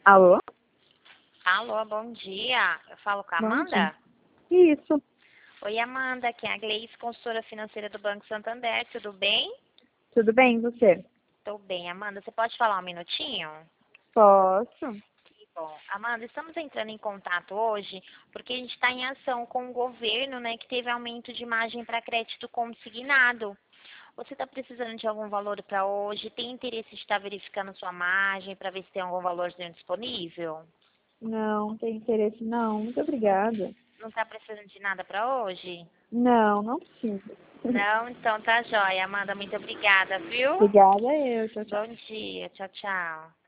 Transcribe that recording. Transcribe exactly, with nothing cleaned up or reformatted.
Alô? Alô, bom dia. Eu falo com a Bom dia. Amanda? Isso. Oi, Amanda, aqui é a Gleice, consultora financeira do Banco Santander. Tudo bem? Tudo bem, e você? Tô bem, Amanda. Você pode falar um minutinho? Posso? Que bom. Amanda, estamos entrando em contato hoje porque a gente está em ação com o governo, né, que teve aumento de margem para crédito consignado. Você está precisando de algum valor para hoje? Tem interesse de estar verificando sua margem para ver se tem algum valorzinho disponível? Não, não tem interesse não. Muito obrigada. Não está precisando de nada para hoje? Não, não preciso. Não? Então tá jóia, Amanda. Muito obrigada, viu? Obrigada eu. Tchau, tchau. Bom dia. Tchau, tchau.